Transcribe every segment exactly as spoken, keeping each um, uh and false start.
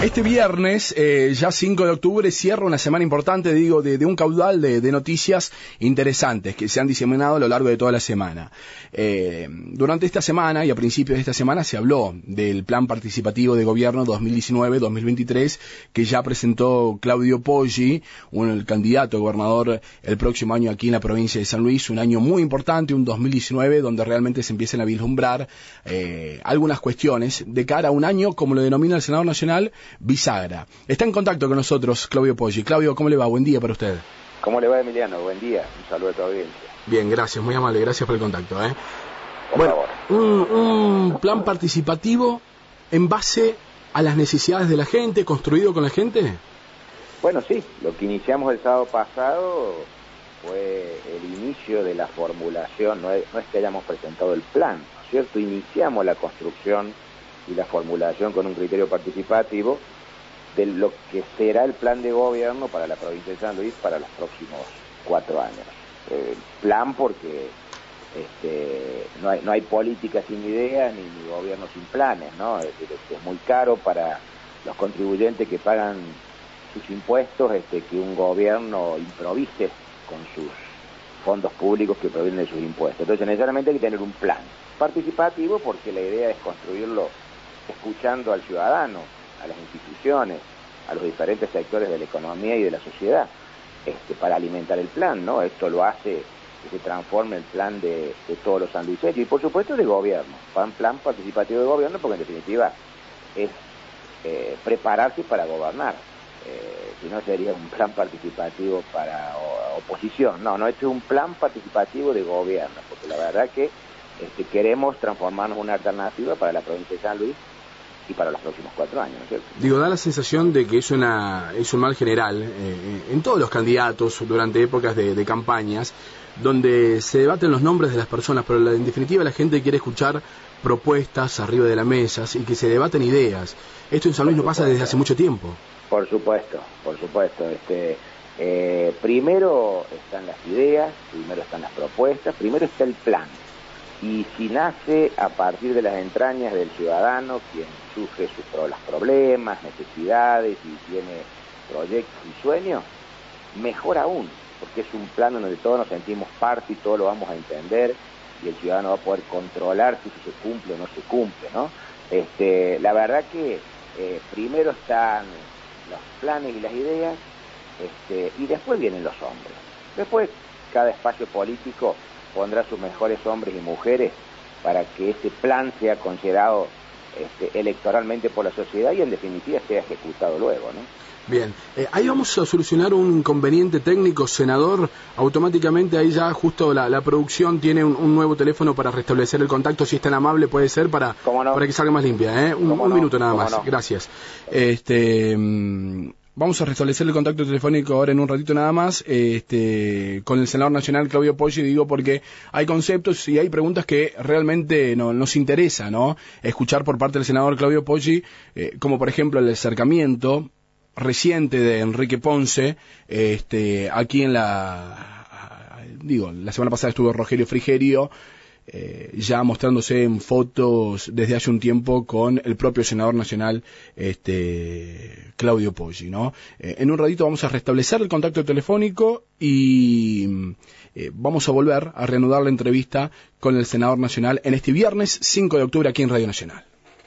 Este viernes, eh, ya cinco de octubre, cierra una semana importante, digo, de, de un caudal de, de noticias interesantes que se han diseminado a lo largo de toda la semana. Eh, durante esta semana y a principios de esta semana se habló del Plan Participativo de Gobierno dos mil diecinueve dos mil veintitrés que ya presentó Claudio Poggi, un, el candidato a gobernador el próximo año aquí en la provincia de San Luis. Un año muy importante, un dos mil diecinueve, donde realmente se empiezan a vislumbrar eh, algunas cuestiones de cara a un año, como lo denomina el Senador Nacional, bisagra. Está en contacto con nosotros Claudio Poggi. Claudio, ¿cómo le va? Buen día para usted. ¿Cómo le va, Emiliano? Buen día. Un saludo a tu audiencia. Bien, gracias, muy amable. Gracias por el contacto. ¿eh? Por bueno, favor. Un, un plan participativo en base a las necesidades de la gente, construido con la gente. Bueno, sí. Lo que iniciamos el sábado pasado fue el inicio de la formulación. No es, no es que hayamos presentado el plan, ¿no es cierto? Iniciamos la construcción y la formulación con un criterio participativo de lo que será el plan de gobierno para la provincia de San Luis para los próximos cuatro años. Eh, plan porque este, no hay, no hay política sin ideas ni, ni gobierno sin planes, ¿no? Es decir, es muy caro para los contribuyentes que pagan sus impuestos este, que un gobierno improvise con sus fondos públicos que provienen de sus impuestos. Entonces necesariamente hay que tener un plan participativo porque la idea es construirlo escuchando al ciudadano, a las instituciones, a los diferentes sectores de la economía y de la sociedad, este, para alimentar el plan, ¿no? Esto lo hace que se transforme el plan de, de todos los sanluiseños y por supuesto de gobierno, plan, plan participativo de gobierno, porque en definitiva es eh, prepararse para gobernar, eh, si no sería un plan participativo para o, oposición, no, no, este es un plan participativo de gobierno, porque la verdad que este, queremos transformarnos en una alternativa para la provincia de San Luis y para los próximos cuatro años, ¿no es cierto? Digo, da la sensación de que es una es un mal general eh, en todos los candidatos durante épocas de, de campañas, donde se debaten los nombres de las personas, pero la, en definitiva la gente quiere escuchar propuestas arriba de la mesa y que se debaten ideas. Esto en San Luis no pasa desde hace mucho tiempo. Por supuesto, por supuesto. Este, eh, primero están las ideas, primero están las propuestas, primero está el plan. Y si nace a partir de las entrañas del ciudadano, quien sufre sus los problemas, necesidades y tiene proyectos y sueños, mejor aún, porque es un plan donde todos nos sentimos parte y todos lo vamos a entender y el ciudadano va a poder controlar si se cumple o no se cumple, ¿no? Este, la verdad que eh, primero están los planes y las ideas, este, y después vienen los hombres. Después cada espacio político pondrá sus mejores hombres y mujeres para que ese plan sea considerado este, electoralmente por la sociedad y en definitiva sea ejecutado luego, ¿no? Bien, eh, ahí vamos a solucionar un inconveniente técnico, senador. Automáticamente ahí ya justo la, la producción tiene un, un nuevo teléfono para restablecer el contacto, si es tan amable puede ser, para, no? para que salga más limpia, ¿eh? Un, un no? minuto nada más, no? Gracias. Este... Mmm... Vamos a restablecer el contacto telefónico ahora en un ratito nada más este, con el senador nacional Claudio Poggi, digo porque hay conceptos y hay preguntas que realmente no, nos interesa, ¿no? Escuchar por parte del senador Claudio Poggi, eh, como por ejemplo el acercamiento reciente de Enrique Ponce, este, aquí en la, digo, la semana pasada estuvo Rogelio Frigerio, Eh, ya mostrándose en fotos desde hace un tiempo con el propio senador nacional este Claudio Poggi, ¿no? Eh, en un ratito vamos a restablecer el contacto telefónico y eh, vamos a volver a reanudar la entrevista con el senador nacional en este viernes cinco de octubre aquí en Radio Nacional.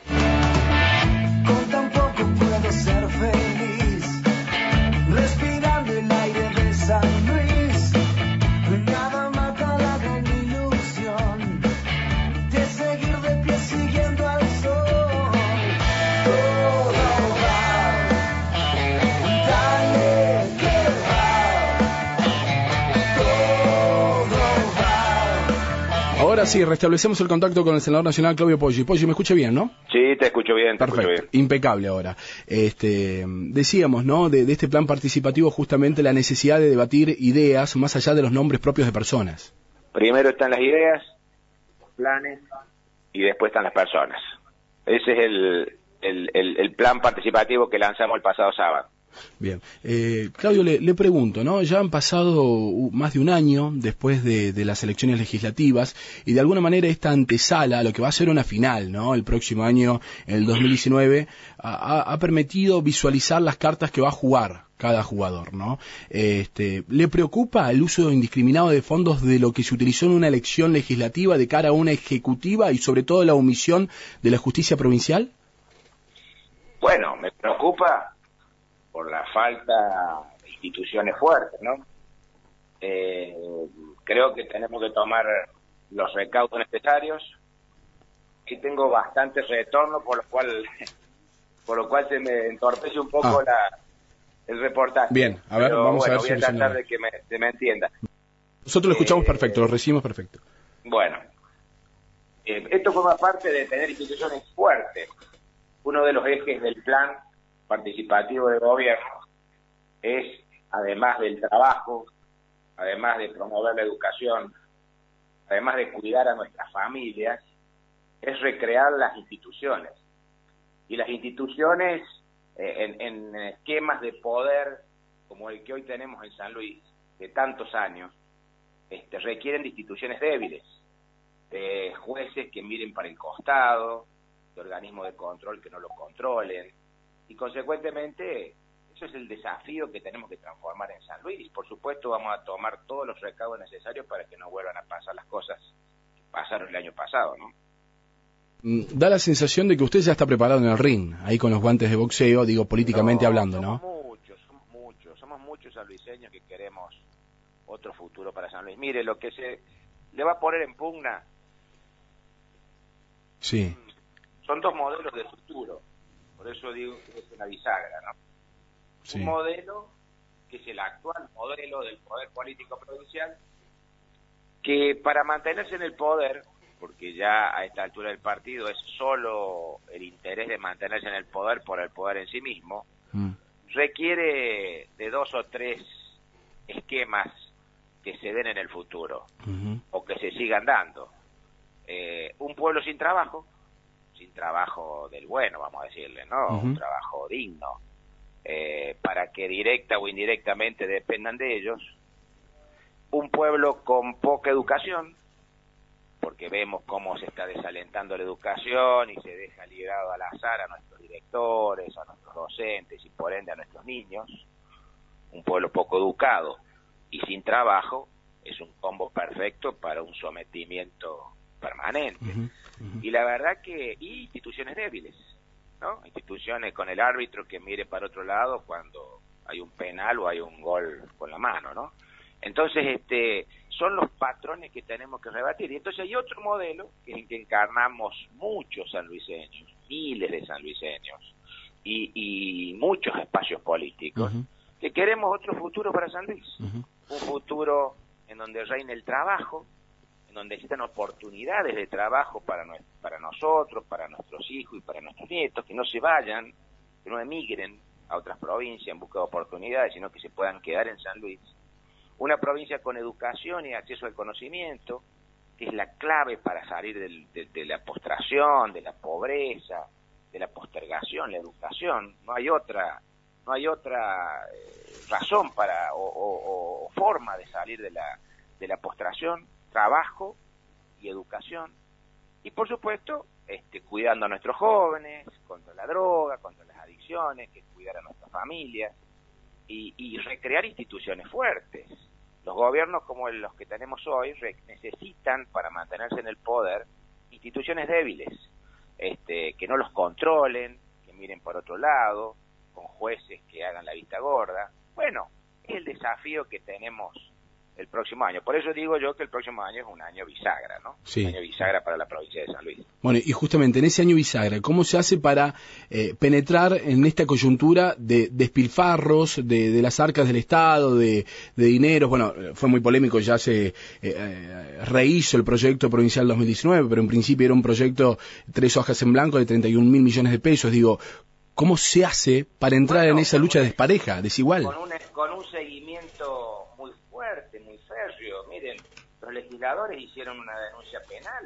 Con tan poco puedo ser feliz, respirando el aire de San Luis, nada mata la gran ilusión de seguir de pie siguiendo al sol. Todo va, dale que va, todo va. Ahora sí, restablecemos el contacto con el senador nacional Claudio Poggi. Poggi, ¿me escucha bien, no? Sí, te escucho bien, te Perfecto, escucho bien. impecable ahora. Este, decíamos, ¿no? De, de este plan participativo justamente la necesidad de debatir ideas más allá de los nombres propios de personas. Primero están las ideas, los planes y después están las personas. Ese es el, el, el, el plan participativo que lanzamos el pasado sábado. Bien, eh, Claudio, le, le pregunto, ¿no? Ya han pasado uh, más de un año después de, de las elecciones legislativas y de alguna manera esta antesala a lo que va a ser una final, ¿no? El próximo año, el dos mil diecinueve, ha, ha permitido visualizar las cartas que va a jugar cada jugador, ¿no? Este, ¿le preocupa el uso indiscriminado de fondos de lo que se utilizó en una elección legislativa de cara a una ejecutiva y sobre todo la omisión de la justicia provincial? Bueno, me preocupa por la falta de instituciones fuertes, ¿no? Eh, creo que tenemos que tomar los recaudos necesarios. Sí tengo bastante retorno, por lo cual por lo cual se me entorpece un poco ah. la, el reportaje. Bien, a ver, Pero, vamos bueno, a ver voy si a tratar de que me, de me entienda. Nosotros lo escuchamos eh, perfecto, lo recibimos perfecto. Bueno, eh, esto forma parte de tener instituciones fuertes. Uno de los ejes del plan participativo de gobierno es, además del trabajo, además de promover la educación, además de cuidar a nuestras familias, es recrear las instituciones. Y las instituciones eh, en, en esquemas de poder como el que hoy tenemos en San Luis, de tantos años, este, requieren de instituciones débiles, de jueces que miren para el costado, de organismos de control que no lo controlen, y consecuentemente eso es el desafío que tenemos que transformar en San Luis. Por supuesto vamos a tomar todos los recaudos necesarios para que no vuelvan a pasar las cosas que pasaron el año pasado, ¿no? Da la sensación de que usted ya está preparado en el ring, ahí con los guantes de boxeo, digo, políticamente no, hablando, ¿no? Somos muchos, somos muchos, somos muchos sanluiseños que queremos otro futuro para San Luis. Mire, lo que se le va a poner en pugna sí. son dos modelos de futuro. Por eso digo que es una bisagra, ¿no? Sí. Un modelo que es el actual modelo del poder político provincial, que para mantenerse en el poder, porque ya a esta altura del partido es solo el interés de mantenerse en el poder por el poder en sí mismo, mm. requiere de dos o tres esquemas que se den en el futuro, uh-huh. o que se sigan dando. Eh, un pueblo sin trabajo, sin trabajo del bueno, vamos a decirle, ¿no? Uh-huh. Un trabajo digno, eh, para que directa o indirectamente dependan de ellos. Un pueblo con poca educación, porque vemos cómo se está desalentando la educación y se deja librado al azar a nuestros directores, a nuestros docentes y por ende a nuestros niños. Un pueblo poco educado y sin trabajo es un combo perfecto para un sometimiento permanente. Uh-huh, uh-huh. Y la verdad que, y instituciones débiles, ¿no? Instituciones con el árbitro que mire para otro lado cuando hay un penal o hay un gol con la mano, ¿no? Entonces, este, son los patrones que tenemos que rebatir. Y entonces hay otro modelo que es el que encarnamos muchos sanluiseños, miles de sanluiseños, y, y muchos espacios políticos, uh-huh. que queremos otro futuro para San Luis. Uh-huh. Un futuro en donde reine el trabajo, en donde existan oportunidades de trabajo para, no, para nosotros, para nuestros hijos y para nuestros nietos, que no se vayan, que no emigren a otras provincias en busca de oportunidades, sino que se puedan quedar en San Luis. Una provincia con educación y acceso al conocimiento, que es la clave para salir del, de, de la postración, de la pobreza, de la postergación, la educación. No hay otra, no hay otra eh, razón para o, o, o forma de salir de la, de la postración, trabajo y educación. Y por supuesto, este, cuidando a nuestros jóvenes contra la droga, contra las adicciones, que cuidar a nuestras familias. Y, y recrear instituciones fuertes. Los gobiernos como los que tenemos hoy re- necesitan, para mantenerse en el poder, instituciones débiles, este, que no los controlen, que miren por otro lado, con jueces que hagan la vista gorda. Bueno, es el desafío que tenemos el próximo año. Por eso digo yo que el próximo año es un año bisagra, ¿no? Sí. Un año bisagra para la provincia de San Luis. Bueno, y justamente en ese año bisagra, ¿cómo se hace para eh, penetrar en esta coyuntura de despilfarros, de, de las arcas del Estado, de, de dineros? Bueno, fue muy polémico, ya se eh, eh, rehizo el proyecto provincial dos mil diecinueve, pero en principio era un proyecto tres hojas en blanco de treinta y un mil millones de pesos. Digo, ¿cómo se hace para entrar bueno, en esa lucha despareja, desigual? Con un, con un seguimiento muy fuerte, muy férreo. Miren, los legisladores hicieron una denuncia penal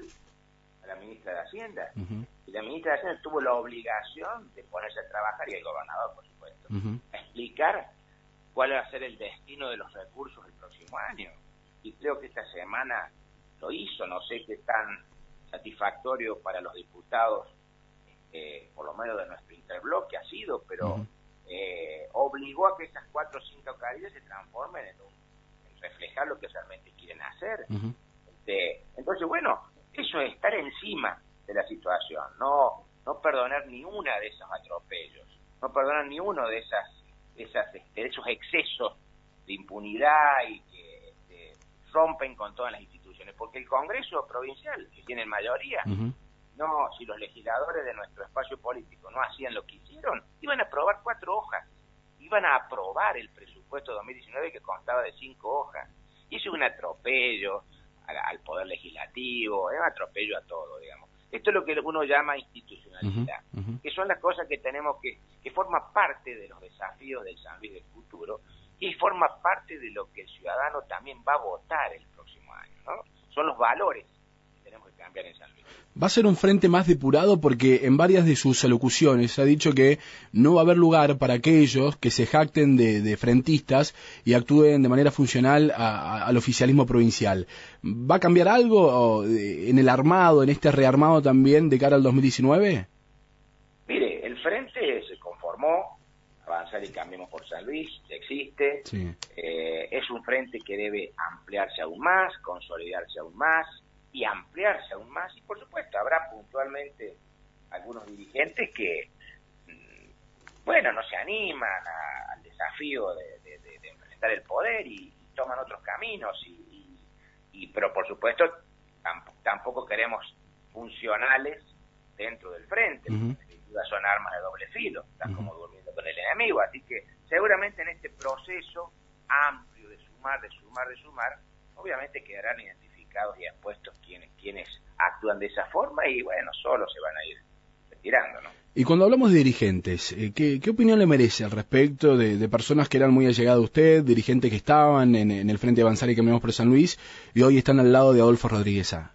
a la ministra de Hacienda, uh-huh. y la ministra de Hacienda tuvo la obligación de ponerse a trabajar, y el gobernador, por supuesto, uh-huh. a explicar cuál va a ser el destino de los recursos del próximo año. Y creo que esta semana lo hizo, no sé qué tan satisfactorio para los diputados, eh, por lo menos de nuestro interbloque ha sido, pero uh-huh. eh, obligó a que esas cuatro o cinco carillas se transformen en, un, en reflejar lo que realmente quieren hacer. Uh-huh. Este, entonces, bueno, eso es estar encima de la situación, no no perdonar ni una de esos atropellos, no perdonar ni uno de esas, esas este, de esos excesos de impunidad y que este, rompen con todas las instituciones, porque el Congreso provincial, que tiene mayoría, uh-huh. no, si los legisladores de nuestro espacio político no hacían lo que hicieron, iban a aprobar cuatro hojas, iban a aprobar el presupuesto dos mil diecinueve que constaba de cinco hojas, y eso es un atropello al, al Poder Legislativo, es un atropello a todo, digamos. Esto es lo que uno llama institucionalidad, uh-huh, uh-huh. que son las cosas que tenemos que, que forma parte de los desafíos del San Luis del futuro y forma parte de lo que el ciudadano también va a votar el próximo año, ¿no? Son los valores que tenemos que cambiar en San Luis. Va a ser un frente más depurado porque en varias de sus alocuciones ha dicho que no va a haber lugar para aquellos que se jacten de, de frentistas y actúen de manera funcional a, a, al oficialismo provincial. ¿Va a cambiar algo en el armado, en este rearmado también de cara al dos mil diecinueve? Mire, el frente se conformó, Avanzar y Cambiemos por San Luis, existe, sí. eh, es un frente que debe ampliarse aún más, consolidarse aún más, y ampliarse aún más, y por supuesto habrá puntualmente algunos dirigentes que, bueno, no se animan a, al desafío de, de, de, de enfrentar el poder y, y toman otros caminos, y, y, y pero por supuesto tamp- tampoco queremos funcionales dentro del frente, uh-huh. porque sin duda son armas de doble filo, están uh-huh. como durmiendo con el enemigo, así que seguramente en este proceso amplio de sumar, de sumar, de sumar, obviamente quedarán identificados y expuestos quienes quienes actúan de esa forma y bueno, solo se van a ir retirando, ¿no? Y cuando hablamos de dirigentes, ¿qué, qué opinión le merece al respecto de, de personas que eran muy allegadas a usted, dirigentes que estaban en, en el Frente Avanzar y Cambiemos por San Luis y hoy están al lado de Adolfo Rodríguez A?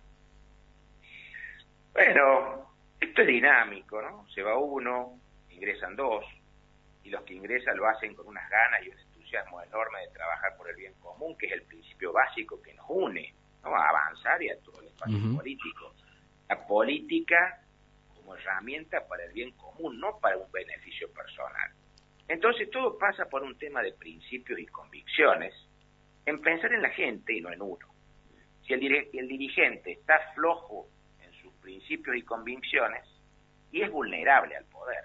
Bueno, esto es dinámico, ¿no? Se va uno, ingresan dos, y los que ingresan lo hacen con unas ganas y un entusiasmo enorme de trabajar por el bien común, que es el principio básico que nos une, ¿no? A avanzar y a todo el espacio uh-huh. político. La política como herramienta para el bien común, no para un beneficio personal. Entonces todo pasa por un tema de principios y convicciones, en pensar en la gente y no en uno. Si el, dir- el dirigente está flojo en sus principios y convicciones, y es vulnerable al poder.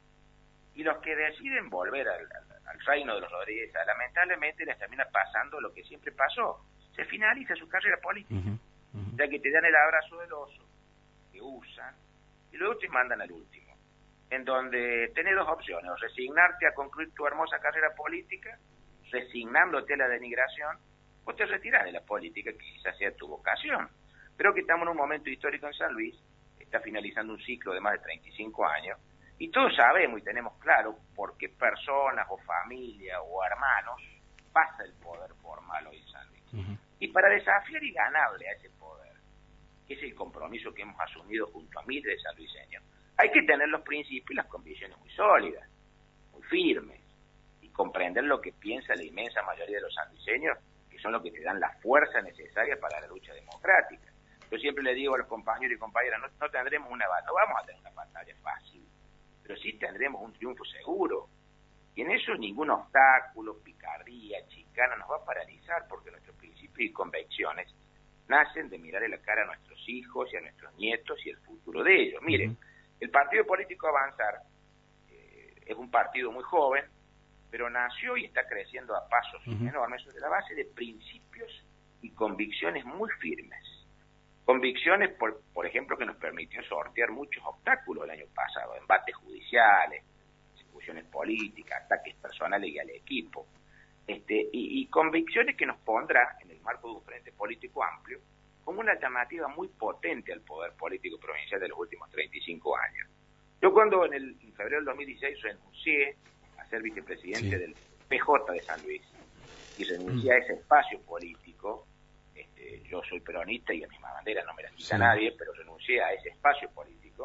Y los que deciden volver al, al, al reino de los Rodríguez, lamentablemente les termina pasando lo que siempre pasó. Se finaliza su carrera política, uh-huh, uh-huh. ya que te dan el abrazo del oso, que usan, y luego te mandan al último, en donde tenés dos opciones, o resignarte a concluir tu hermosa carrera política, resignándote a la denigración, o te retirás de la política, que quizás sea tu vocación. Creo que estamos en un momento histórico en San Luis, está finalizando un ciclo de más de treinta y cinco años, y todos sabemos y tenemos claro por qué personas o familias o hermanos pasa el poder formal hoy en San Luis. Uh-huh. Y para desafiar y ganarle a ese poder, que es el compromiso que hemos asumido junto a miles de sanluiseños, hay que tener los principios y las convicciones muy sólidas, muy firmes, y comprender lo que piensa la inmensa mayoría de los sanluiseños, que son los que te dan la fuerza necesaria para la lucha democrática. Yo siempre le digo a los compañeros y compañeras, no, no tendremos una batalla, no vamos a tener una batalla fácil, pero sí tendremos un triunfo seguro. Y en eso ningún obstáculo, picardía, chicana nos va a paralizar, porque nuestros principios y convicciones nacen de mirarle la cara a nuestros hijos y a nuestros nietos y el futuro de ellos. Miren, uh-huh. el Partido Político Avanzar eh, es un partido muy joven, pero nació y está creciendo a pasos uh-huh. enormes sobre la base de principios y convicciones muy firmes. Convicciones, por, por ejemplo, que nos permitió sortear muchos obstáculos el año pasado, embates judiciales, discusiones políticas, ataques personales y al equipo, este, y, y convicciones que nos pondrá en el marco de un frente político amplio como una alternativa muy potente al poder político provincial de los últimos treinta y cinco años. Yo cuando en, el, en febrero del dos mil dieciséis renuncié a ser vicepresidente sí. del P J de San Luis y renuncié mm. a ese espacio político, este, yo soy peronista y a mi bandera no me la quita sí. nadie, pero renuncié a ese espacio político,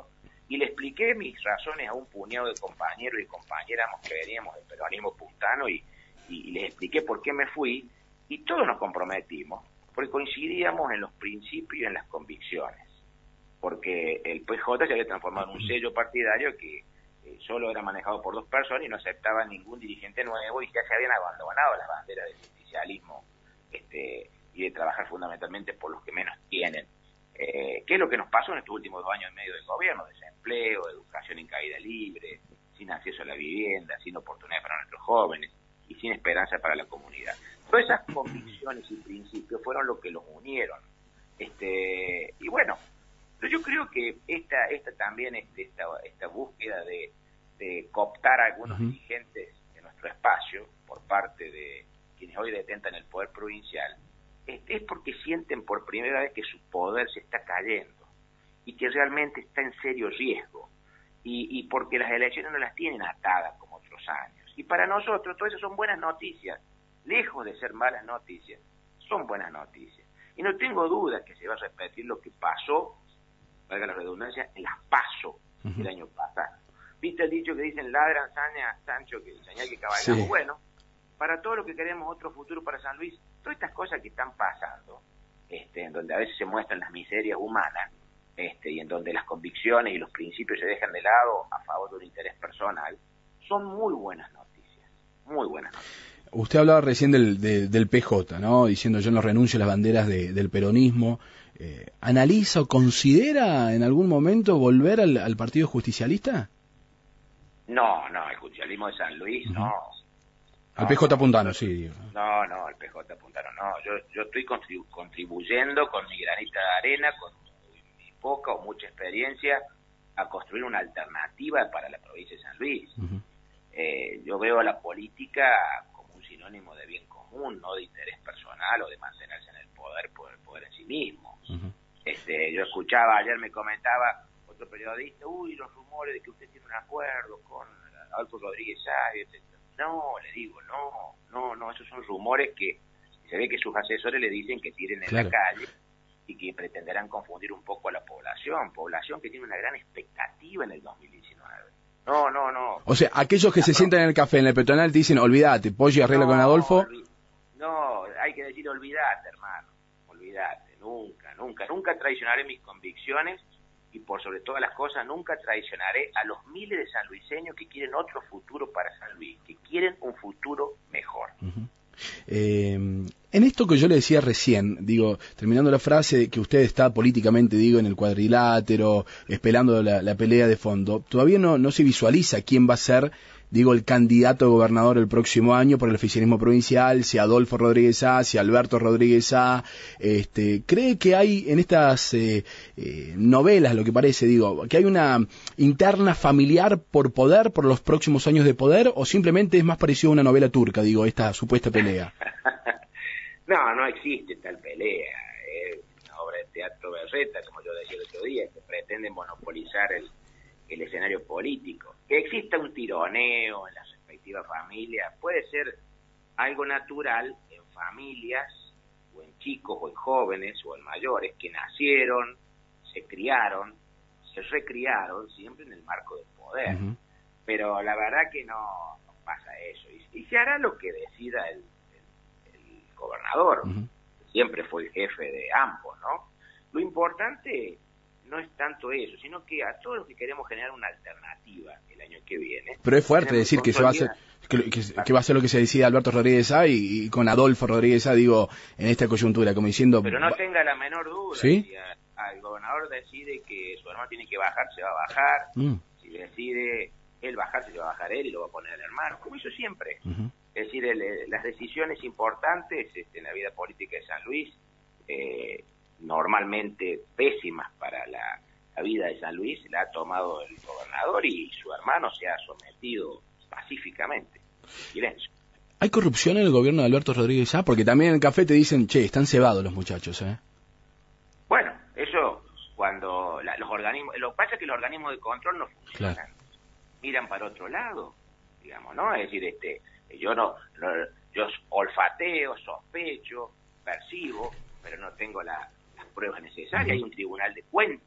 y le expliqué mis razones a un puñado de compañeros y compañeras que veníamos del peronismo puntano y, y, y les expliqué por qué me fui, y todos nos comprometimos, porque coincidíamos en los principios y en las convicciones, porque el P J se había transformado en un sello partidario que eh, solo era manejado por dos personas y no aceptaba ningún dirigente nuevo, y ya se habían abandonado las banderas del justicialismo este, y de trabajar fundamentalmente por los que menos tienen. Eh, ¿Qué es lo que nos pasó en estos últimos dos años y medio del gobierno? Desempleo, educación en caída libre, sin acceso a la vivienda, sin oportunidades para nuestros jóvenes y sin esperanza para la comunidad. Todas esas convicciones y principios fueron lo que los unieron. Este, y bueno, pero yo creo que esta esta también este, esta esta búsqueda de, de cooptar a algunos uh-huh. dirigentes de nuestro espacio por parte de quienes hoy detentan el poder provincial es, es porque sienten por primera vez que su poder se está cayendo y que realmente está en serio riesgo, y, y porque las elecciones no las tienen atadas como otros años. Y para nosotros todo eso son buenas noticias, lejos de ser malas noticias, son buenas noticias. Y no tengo duda que se va a repetir lo que pasó, valga la redundancia, en las PASO uh-huh. del año pasado. ¿Viste el dicho que dicen ladran saña, Sancho, que señal que cabalgamos? Sí. Bueno, para todo lo que queremos otro futuro para San Luis, todas estas cosas que están pasando, este, en donde a veces se muestran las miserias humanas, este, y en donde las convicciones y los principios se dejan de lado a favor de un interés personal, son muy buenas noticias, muy buenas noticias. Usted hablaba recién del, de, del P J, ¿no? Diciendo yo no renuncio a las banderas de, del peronismo. Eh, ¿Analiza o considera en algún momento volver al, al Partido Justicialista? No, no, el justicialismo de San Luis, uh-huh. no. Al no, P J no, puntano, sí. Digo. No, no, al P J puntano no. Yo, yo estoy contribu- contribuyendo con mi granita de arena, con mi poca o mucha experiencia, a construir una alternativa para la provincia de San Luis. Uh-huh. Eh, yo veo a la política como un sinónimo de bien común, no de interés personal o de mantenerse en el poder por el poder en sí mismo. Uh-huh. Este, yo escuchaba, ayer me comentaba otro periodista, uy, los rumores de que usted tiene un acuerdo con Adolfo Rodríguez Sá, etcétera. No, le digo, no, no, no, esos son rumores que se ve que sus asesores le dicen que tiren en claro. la calle y que pretenderán confundir un poco a la población, población que tiene una gran expectativa en el dos mil diecinueve. No, no, no. O sea, aquellos que no, se no. sientan en el café, en el peatonal, te dicen, olvídate, Poggi arregla no, con Adolfo. Olvi- no, hay que decir, olvídate, hermano, olvídate, nunca, nunca, nunca traicionaré mis convicciones y por sobre todas las cosas nunca traicionaré a los miles de sanluiseños que quieren otro futuro para San Luis, que quieren un futuro mejor. Uh-huh. Eh, en esto que yo le decía recién, digo, terminando la frase, que usted está políticamente, digo, en el cuadrilátero, esperando la, la pelea de fondo, todavía no, no se visualiza quién va a ser, digo, el candidato a gobernador el próximo año por el oficialismo provincial, si Adolfo Rodríguez Sá, si Alberto Rodríguez Sá. Este, ¿cree que hay en estas eh, eh, novelas, lo que parece, digo, que hay una interna familiar por poder, por los próximos años de poder, o simplemente es más parecido a una novela turca, digo, esta supuesta pelea? No, no existe tal pelea. Es una obra de teatro berreta, como yo decía el otro día, que pretende monopolizar el el escenario político. Que exista un tironeo en las respectivas familias puede ser algo natural en familias, o en chicos, o en jóvenes, o en mayores, que nacieron, se criaron, se recriaron, siempre en el marco del poder. Uh-huh. Pero la verdad que no, no pasa eso. Y, y se hará lo que decida el, el, el gobernador. Uh-huh. Siempre fue el jefe de ambos, ¿no? Lo importante no es tanto eso, sino que a todos los que queremos generar una alternativa el año que viene. Pero es fuerte decir que se va a hacer que, que, que va a ser lo que se decida Alberto Rodríguez Sá y, y con Adolfo Rodríguez Sá, digo, en esta coyuntura, como diciendo... Pero no tenga la menor duda, ¿sí? Si a, a el gobernador decide que su hermano tiene que bajar, se va a bajar, mm. si decide él bajar, se le va a bajar él y lo va a poner el hermano, como hizo siempre. Uh-huh. Es decir, el, el, las decisiones importantes este, en la vida política de San Luis, eh, normalmente pésimas para la, la vida de San Luis, la ha tomado el gobernador y su hermano se ha sometido pacíficamente. Silencio. ¿Hay corrupción en el gobierno de Alberto Rodríguez Sá? Porque también en el café te dicen, che, están cebados los muchachos, ¿eh? Bueno, eso cuando la, los organismos, lo que pasa es que los organismos de control no funcionan. Claro. Miran para otro lado, digamos, ¿no? Es decir, este, yo no, no yo olfateo, sospecho, percibo, pero no tengo la pruebas necesarias. Hay un tribunal de cuentas en la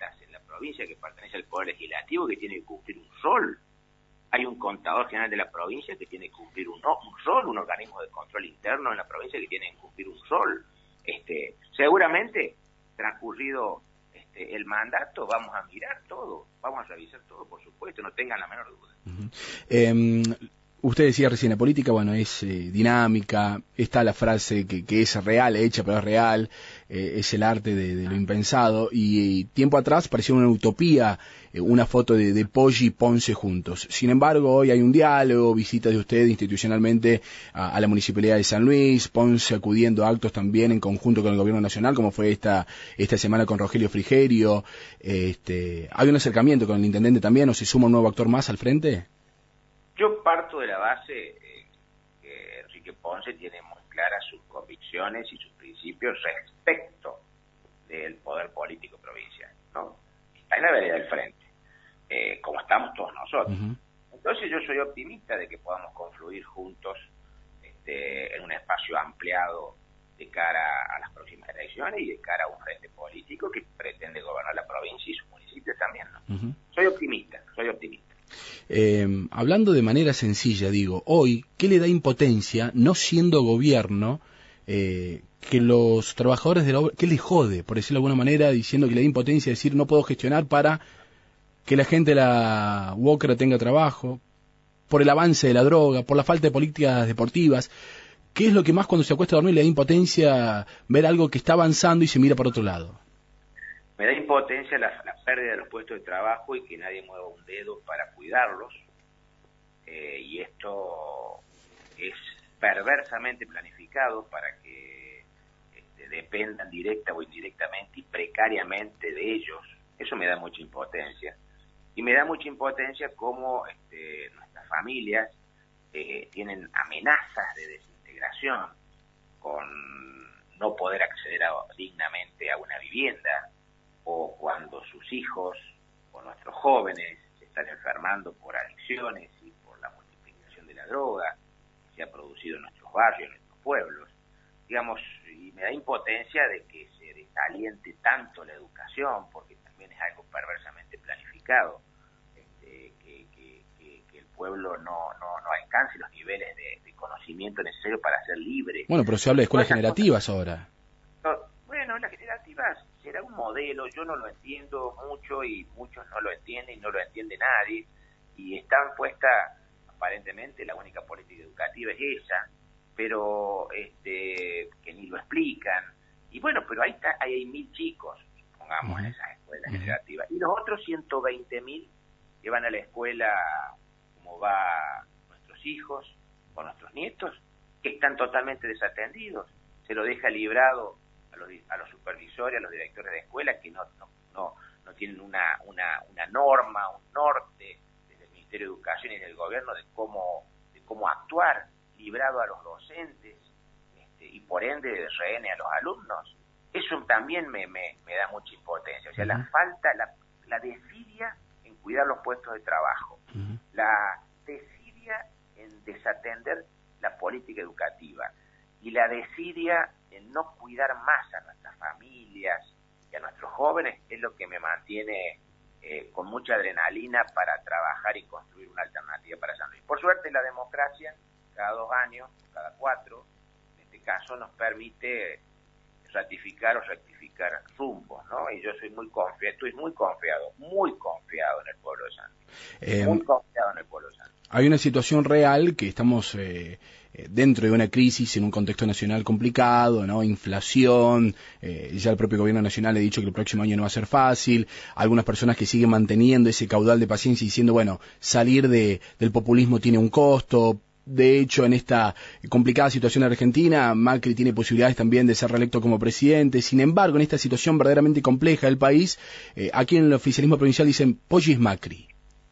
provincia que pertenece al Poder Legislativo que tiene que cumplir un rol. Hay un contador general de la provincia que tiene que cumplir un, un rol, un organismo de control interno en la provincia que tiene que cumplir un rol. Este, seguramente, transcurrido este, el mandato, vamos a mirar todo, vamos a revisar todo, por supuesto, no tengan la menor duda. Uh-huh. eh, Usted decía recién, la política, bueno, es eh, dinámica, está la frase que, que es real, hecha, pero es real, eh, es el arte de, de lo impensado, y, y tiempo atrás parecía una utopía eh, una foto de, de Poggi y Ponce juntos. Sin embargo, hoy hay un diálogo, visitas de usted institucionalmente a, a la Municipalidad de San Luis, Ponce acudiendo a actos también en conjunto con el Gobierno Nacional, como fue esta esta semana con Rogelio Frigerio. Este, ¿hay un acercamiento con el Intendente también, o se suma un nuevo actor más al frente? Yo parto de la base eh, que Enrique Ponce tiene muy claras sus convicciones y sus principios respecto del poder político provincial, ¿no? Está en la vereda del frente, eh, como estamos todos nosotros. Uh-huh. Entonces yo soy optimista de que podamos confluir juntos este, en un espacio ampliado de cara a las próximas elecciones y de cara a un frente político que pretende gobernar la provincia y sus municipios también, ¿no? Uh-huh. Soy optimista, soy optimista. Eh, hablando de manera sencilla, digo, hoy, ¿qué le da impotencia, no siendo gobierno, eh, que los trabajadores de la obra, qué le jode, por decirlo de alguna manera, diciendo que le da impotencia decir no puedo gestionar para que la gente de la U O C R A tenga trabajo, por el avance de la droga, por la falta de políticas deportivas? ¿Qué es lo que más cuando se acuesta a dormir le da impotencia ver algo que está avanzando y se mira para otro lado? Me da impotencia la, la pérdida de los puestos de trabajo y que nadie mueva un dedo para cuidarlos. Eh, y esto es perversamente planificado para que este, dependan directa o indirectamente y precariamente de ellos. Eso me da mucha impotencia. Y me da mucha impotencia cómo este, nuestras familias eh, tienen amenazas de desintegración con no poder acceder a, dignamente a una vivienda, o cuando sus hijos o nuestros jóvenes se están enfermando por adicciones y por la multiplicación de la droga que se ha producido en nuestros barrios, en nuestros pueblos. Digamos, y me da impotencia de que se desaliente tanto la educación, porque también es algo perversamente planificado, este, que, que, que, que el pueblo no, no, no alcance los niveles de, de conocimiento necesarios para ser libre. Bueno, pero se habla de escuelas generativas ahora. No, bueno, las generativas será un modelo, yo no lo entiendo mucho y muchos no lo entienden y no lo entiende nadie, y están puestas, aparentemente la única política educativa es esa, pero este que ni lo explican, y bueno, pero ahí está, ahí hay mil chicos, pongamos, uh-huh. en esas escuelas uh-huh. generativas, y los otros ciento veinte mil que van a la escuela como va nuestros hijos o nuestros nietos, que están totalmente desatendidos, se lo deja librado a los, a los supervisores, a los directores de escuela que no no no, no tienen una, una una norma, un norte desde el Ministerio de Educación y del gobierno de cómo de cómo actuar, librado a los docentes este, y por ende de rehén a los alumnos. Eso también me, me, me da mucha impotencia, o sea, uh-huh. la falta, la, la desidia en cuidar los puestos de trabajo, uh-huh. la desidia en desatender la política educativa y la desidia en no cuidar más a nuestras familias y a nuestros jóvenes es lo que me mantiene eh, con mucha adrenalina para trabajar y construir una alternativa para San Luis. Por suerte la democracia, cada dos años, cada cuatro, en este caso nos permite ratificar o rectificar rumbos, ¿no? Y yo soy muy confiado, estoy muy confiado, muy confiado en el pueblo de San Luis. Eh, muy confiado en el pueblo de San Luis. Hay una situación real que estamos eh, dentro de una crisis en un contexto nacional complicado, ¿no? Inflación, eh, ya el propio gobierno nacional ha dicho que el próximo año no va a ser fácil, algunas personas que siguen manteniendo ese caudal de paciencia y diciendo, bueno, salir de, del populismo tiene un costo. De hecho, en esta complicada situación de Argentina, Macri tiene posibilidades también de ser reelecto como presidente. Sin embargo, en esta situación verdaderamente compleja del país, eh, aquí en el oficialismo provincial dicen, Poggi es Macri.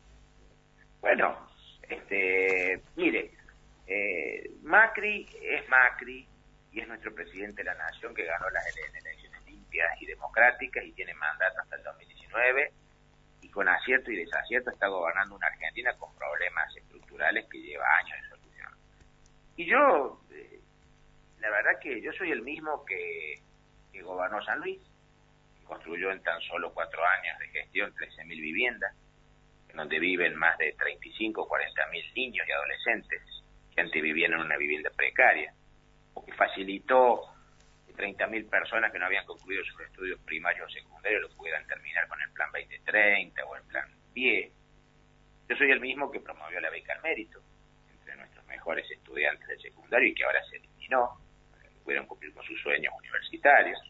Bueno, este, mire, eh, Macri es Macri y es nuestro presidente de la nación que ganó las ele- elecciones limpias y democráticas y tiene mandato hasta el dos mil diecinueve y con acierto y desacierto está gobernando una Argentina con problemas estructurales que lleva años de solución. Y yo, eh, la verdad que yo soy el mismo que, que gobernó San Luis, que construyó en tan solo cuatro años de gestión trece mil viviendas, en donde viven más de treinta y cinco, cuarenta mil niños y adolescentes que antes vivían en una vivienda precaria, o que facilitó que treinta mil personas que no habían concluido sus estudios primarios o secundarios lo pudieran terminar con el Plan veinte treinta o el Plan P I E. Yo soy el mismo que promovió la beca al mérito entre nuestros mejores estudiantes del secundario y que ahora se eliminó, para que pudieran cumplir con sus sueños universitarios.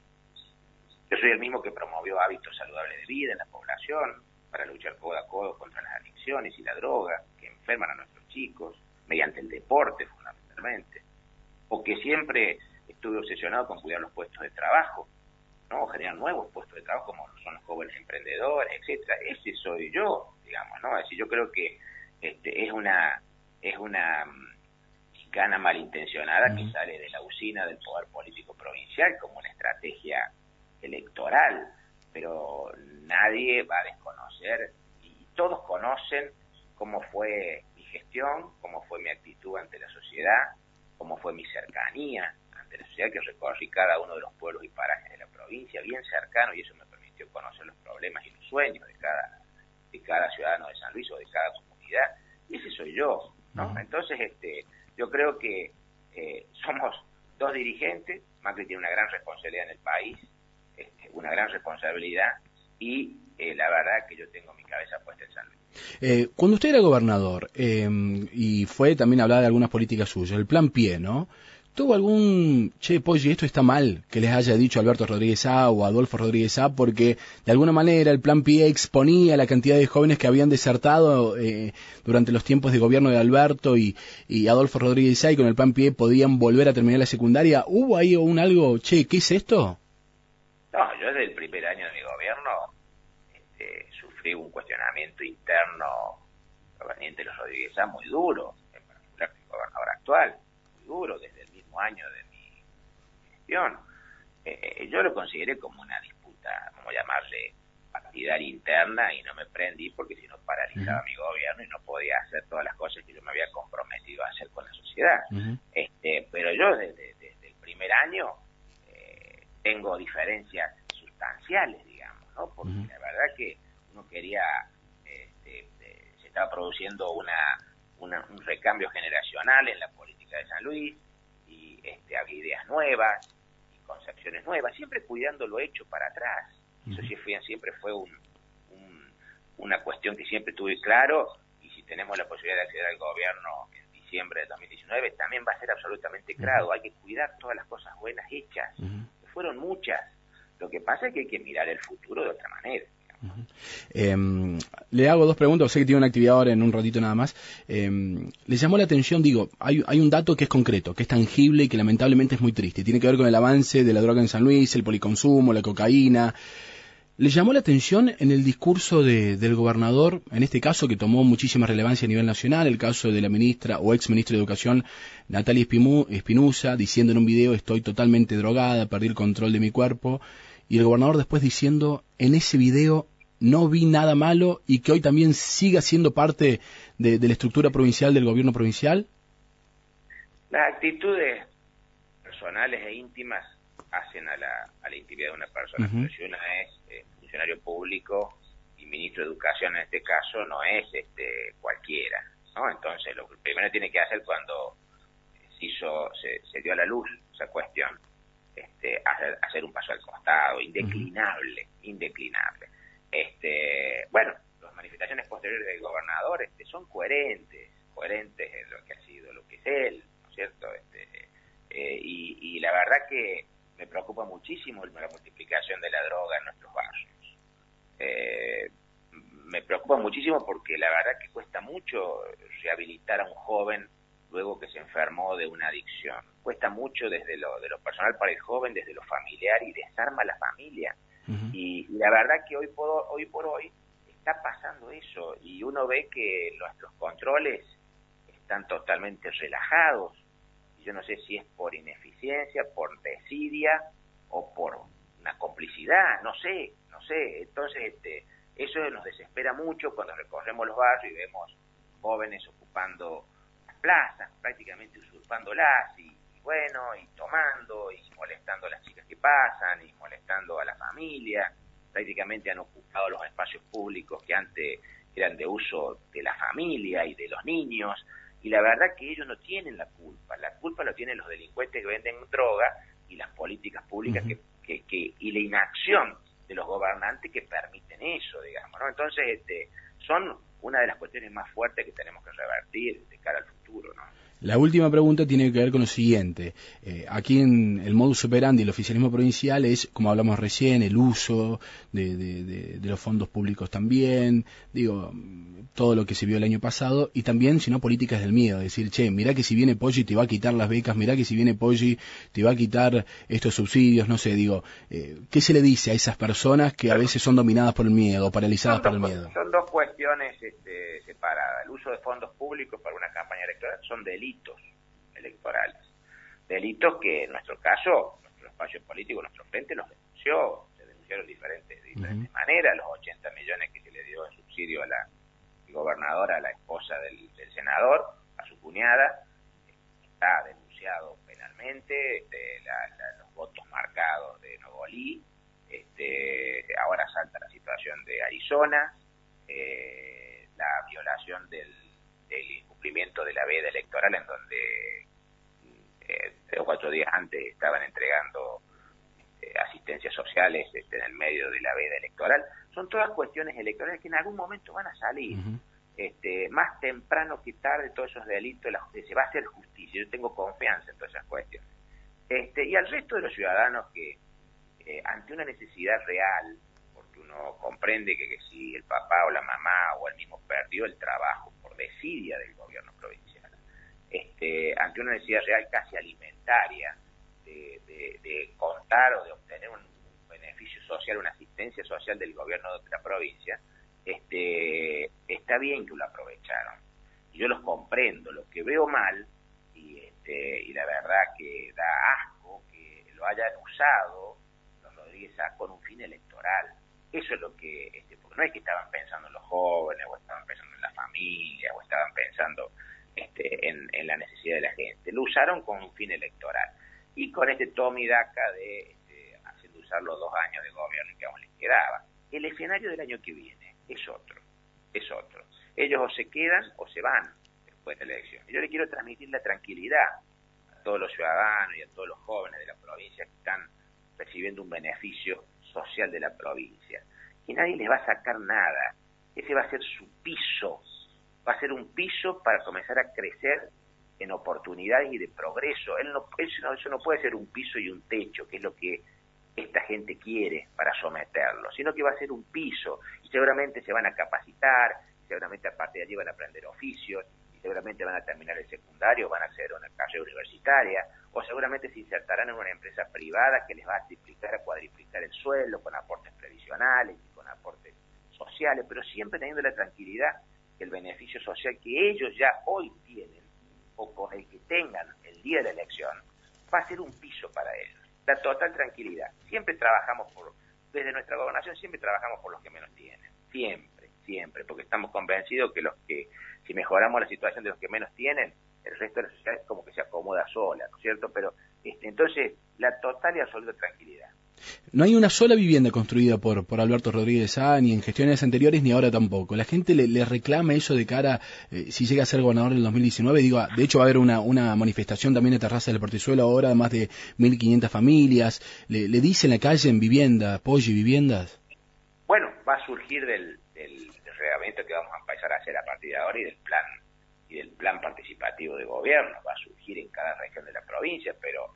Yo soy el mismo que promovió hábitos saludables de vida en la población para luchar codo a codo contra las adicciones y la droga que enferman a nuestros chicos, mediante el deporte fundamentalmente, o que siempre estuve obsesionado con cuidar los puestos de trabajo, ¿no? Generar nuevos puestos de trabajo como son los jóvenes emprendedores, etcétera. Ese soy yo, digamos, ¿no? Es decir, yo creo que este, es una es una chicana malintencionada que sale de la usina del poder político provincial como una estrategia electoral, pero nadie va a desconocer, y todos conocen cómo fue mi gestión, cómo fue mi actitud ante la sociedad, cómo fue mi cercanía ante la sociedad, que recorrí cada uno de los pueblos y parajes de la provincia, bien cercano, y eso me permitió conocer los problemas y los sueños de cada, de cada ciudadano de San Luis o de cada comunidad, y ese soy yo, ¿no? Uh-huh. Entonces, este, yo creo que eh, somos dos dirigentes, Macri tiene una gran responsabilidad en el país, este, una gran responsabilidad, y eh, la verdad que yo tengo mi cabeza puesta en San Luis. Eh, cuando usted era gobernador, eh, y fue también hablar de algunas políticas suyas, el Plan P I E, ¿no? ¿Tuvo algún, che, Poggi, esto está mal, que les haya dicho Alberto Rodríguez A o Adolfo Rodríguez A, porque de alguna manera el Plan P I E exponía la cantidad de jóvenes que habían desertado eh, durante los tiempos de gobierno de Alberto y, y Adolfo Rodríguez A, y con el Plan P I E podían volver a terminar la secundaria? ¿Hubo ahí un algo, che, qué es esto? No, yo desde el primer año de mi gobierno este, sufrí un cuestionamiento interno proveniente de los Rodríguez A muy duro, en particular el gobernador actual, muy duro desde el mismo año de mi gestión. Eh, yo lo consideré como una disputa, como llamarle, partidaria interna, y no me prendí porque si no paralizaba uh-huh. mi gobierno y no podía hacer todas las cosas que yo me había comprometido a hacer con la sociedad. Uh-huh. Este, pero yo desde, desde el primer año tengo diferencias sustanciales, digamos, ¿no? Porque uh-huh. la verdad que uno quería, este, eh, se estaba produciendo una, una un recambio generacional en la política de San Luis, y este, había ideas nuevas y concepciones nuevas, siempre cuidando lo hecho para atrás. Uh-huh. Eso sí fue, siempre fue un, un, una cuestión que siempre tuve claro, y si tenemos la posibilidad de acceder al gobierno en diciembre de dos mil diecinueve, también va a ser absolutamente claro. Uh-huh. Hay que cuidar todas las cosas buenas hechas. Uh-huh. Fueron muchas. Lo que pasa es que hay que mirar el futuro de otra manera. Uh-huh. Eh, le hago dos preguntas, sé que tiene una actividad ahora en un ratito nada más. Eh, le llamó la atención, digo, hay, hay un dato que es concreto, que es tangible y que lamentablemente es muy triste. Tiene que ver con el avance de la droga en San Luis, el policonsumo, la cocaína. ¿Le llamó la atención en el discurso de, del gobernador, en este caso que tomó muchísima relevancia a nivel nacional, el caso de la ministra o ex ministra de Educación, Natalia Espinosa, diciendo en un video, estoy totalmente drogada, perdí el control de mi cuerpo, y el gobernador después diciendo, en ese video no vi nada malo, y que hoy también siga siendo parte de, de la estructura provincial del gobierno provincial? Las actitudes personales e íntimas hacen a la, a la intimidad de una persona. Uh-huh. Pero si una es eh, funcionario público y ministro de Educación en este caso, no es este cualquiera, ¿no? Entonces lo que primero tiene que hacer cuando se hizo, se, se dio a la luz esa cuestión, este, hacer, hacer un paso al costado, indeclinable, uh-huh. indeclinable. Este, bueno, las manifestaciones posteriores del gobernador este, son coherentes, coherentes en lo que ha sido, lo que es él, ¿no es cierto? Este, eh, y, y la verdad que me preocupa muchísimo la multiplicación de la droga en nuestros barrios. Eh, me preocupa muchísimo porque la verdad que cuesta mucho rehabilitar a un joven luego que se enfermó de una adicción. Cuesta mucho desde lo, de lo personal para el joven, desde lo familiar, y desarma la familia. Uh-huh. Y, y la verdad que hoy por, hoy por hoy está pasando eso, y uno ve que nuestros controles están totalmente relajados. Yo no sé si es por ineficiencia, por desidia o por una complicidad, no sé, no sé. Entonces, este, eso nos desespera mucho cuando recorremos los barrios y vemos jóvenes ocupando las plazas, prácticamente usurpándolas, y, y bueno, y tomando, y molestando a las chicas que pasan, y molestando a la familia. prácticamente han ocupado los espacios públicos que antes eran de uso de la familia y de los niños, y la verdad que ellos no tienen la culpa, la culpa lo tienen los delincuentes que venden droga y las políticas públicas uh-huh. que, que, que y la inacción de los gobernantes que permiten eso, digamos, ¿no? Entonces, este, son una de las cuestiones más fuertes que tenemos que revertir de cara al futuro, ¿no? La última pregunta tiene que ver con lo siguiente. Eh, aquí en el modus operandi del oficialismo provincial es, como hablamos recién, el uso de, de, de, de los fondos públicos también, digo, todo lo que se vio el año pasado, y también, si no, políticas del miedo, decir, che, mirá que si viene Poggi te va a quitar las becas, mirá que si viene Poggi te va a quitar estos subsidios, no sé, digo, eh, ¿qué se le dice a esas personas que a veces son dominadas por el miedo, paralizadas por el miedo? Son dos cuestiones este, separadas. El uso de fondos públicos para una campaña electoral son delitos electorales. Delitos que en nuestro caso, nuestro espacio político, nuestro frente los denunció, se denunciaron de diferentes, de diferentes uh-huh. maneras, los ochenta millones que se le dio de subsidio a la gobernadora, a la esposa del, del senador, a su cuñada, está denunciado penalmente, este, la, la, los votos marcados de Nogolí, este, ahora salta la situación de Arizona, eh, la violación del, del incumplimiento de la veda electoral, en donde eh, tres o cuatro días antes estaban entregando eh, asistencias sociales este, en el medio de la veda electoral. Son todas cuestiones electorales que en algún momento van a salir. Uh-huh. Este, más temprano que tarde todos esos delitos la, se va a hacer justicia. Yo tengo confianza en todas esas cuestiones. Este, y al resto de los ciudadanos que eh, ante una necesidad real, porque uno comprende que, que si el papá o la mamá o el mismo perdió el trabajo por desidia del gobierno provincial, este, ante una necesidad real casi alimentaria de, de, de contar o de obtener un, un beneficio social, una asistencia social del gobierno de la provincia, este, está bien que lo aprovecharon. Y yo los comprendo. Lo que veo mal, y, este, y la verdad que da asco que lo hayan usado los Rodríguez con un fin electoral. Eso es lo que, este, porque no es que estaban pensando en los jóvenes, o estaban pensando en la familia, o estaban pensando este, en, en la necesidad de la gente. Lo usaron con un fin electoral. Y con este toma y daca de este, haciendo usar los dos años de gobierno que aún les quedaba. El escenario del año que viene es otro, es otro. Ellos o se quedan o se van después de la elección. Yo le quiero transmitir la tranquilidad a todos los ciudadanos y a todos los jóvenes de la provincia que están recibiendo un beneficio social de la provincia, que nadie les va a sacar nada. Ese va a ser su piso, va a ser un piso para comenzar a crecer en oportunidades y de progreso. Él no, eso, no, eso no puede ser un piso y un techo, que es lo que esta gente quiere para someterlo, sino que va a ser un piso, y seguramente se van a capacitar, seguramente a partir de allí van a aprender oficios, y seguramente van a terminar el secundario, van a hacer una carrera universitaria, o seguramente se insertarán en una empresa privada que les va a triplicar, a cuadriplicar el sueldo, con aportes previsionales y con aportes sociales, pero siempre teniendo la tranquilidad que el beneficio social que ellos ya hoy tienen, o con el que tengan el día de la elección, va a ser un piso para ellos. La total tranquilidad. Siempre trabajamos por, desde nuestra gobernación siempre trabajamos por los que menos tienen. Siempre, siempre, porque estamos convencidos que los que, si mejoramos la situación de los que menos tienen, el resto de la sociedad es como que se acomoda sola, ¿no es cierto? Pero, este, entonces, la total y absoluta tranquilidad. No hay una sola vivienda construida por por Alberto Rodríguez Sá, ni en gestiones anteriores, ni ahora tampoco. La gente le, le reclama eso de cara, eh, si llega a ser gobernador en el dos mil diecinueve, digo, de hecho va a haber una una manifestación también de Terraza del Portezuelo ahora, más de mil quinientas familias. Le, le dice en la calle, en vivienda, Poggi, viviendas. Bueno, va a surgir del, del, del reglamento que vamos a empezar a hacer a partir de ahora y del plan y del plan participativo de gobierno. Va a surgir en cada región de la provincia, pero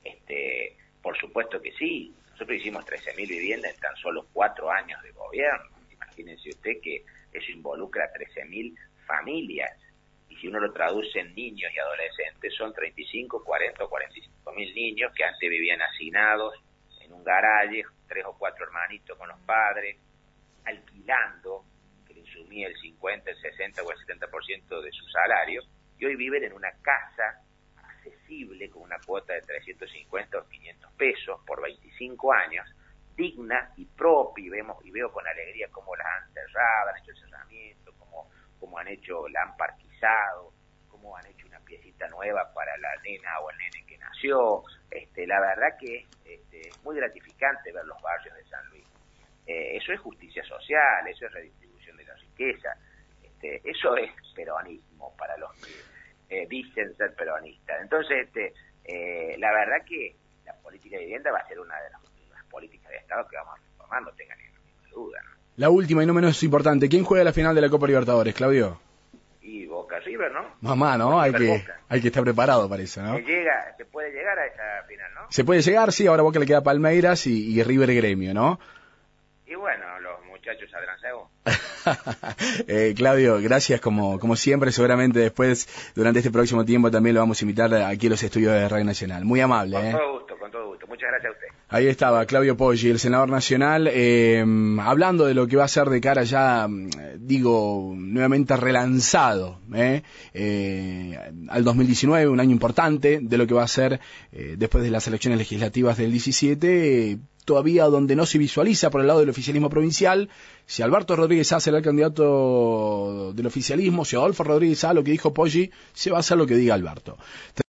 este por supuesto que sí. Nosotros hicimos trece mil viviendas en tan solo cuatro años de gobierno. Imagínense usted que eso involucra a trece mil familias. Y si uno lo traduce en niños y adolescentes, son treinta y cinco, cuarenta o cuarenta y cinco mil niños que antes vivían hacinados en un garaje, tres o cuatro hermanitos con los padres, alquilando, que le insumía el cincuenta, el sesenta o el setenta por ciento de su salario, y hoy viven en una casa accesible con una cuota de trescientos cincuenta o quinientos pesos por veinticinco años, digna y propia, y vemos y veo con alegría cómo las han cerrado, han hecho el cerramiento, cómo, cómo han hecho, la han parquizado, cómo han hecho una piecita nueva para la nena o el nene que nació. Este, la verdad que este, es muy gratificante ver los barrios de San Luis. Eh, eso es justicia social, eso es redistribución de la riqueza, este, eso es peronismo para los que eh, dicen ser peronistas. Entonces, este, eh, la verdad que la política de vivienda va a ser una de las, de las políticas de Estado que vamos a reformar, no tengan ninguna duda, ¿no? La última y no menos importante, ¿quién juega la final de la Copa Libertadores, Claudio? Y Boca River, ¿no? Mamá, ¿no? Hay que, Boca. hay que estar preparado para eso, ¿no? Se llega, se puede llegar a esa final, ¿no? Se puede llegar, sí, ahora Boca le queda Palmeiras y, y River Gremio, ¿no? Y bueno, los muchachos saldrán según. eh, Claudio, gracias como, como siempre, seguramente después, durante este próximo tiempo también lo vamos a invitar aquí a los estudios de Radio Nacional. Muy amable, Con ¿eh? todo gusto, con todo gusto. Muchas gracias a usted. Ahí estaba Claudio Poggi, el senador nacional, eh, hablando de lo que va a ser de cara ya, digo, nuevamente relanzado eh, eh, al dos mil diecinueve, un año importante, de lo que va a ser eh, después de las elecciones legislativas del diecisiete, eh, todavía donde no se visualiza por el lado del oficialismo provincial, si Alberto Rodríguez Sá será el candidato del oficialismo, si Adolfo Rodríguez Sá, lo que dijo Poggi, se va a hacer lo que diga Alberto.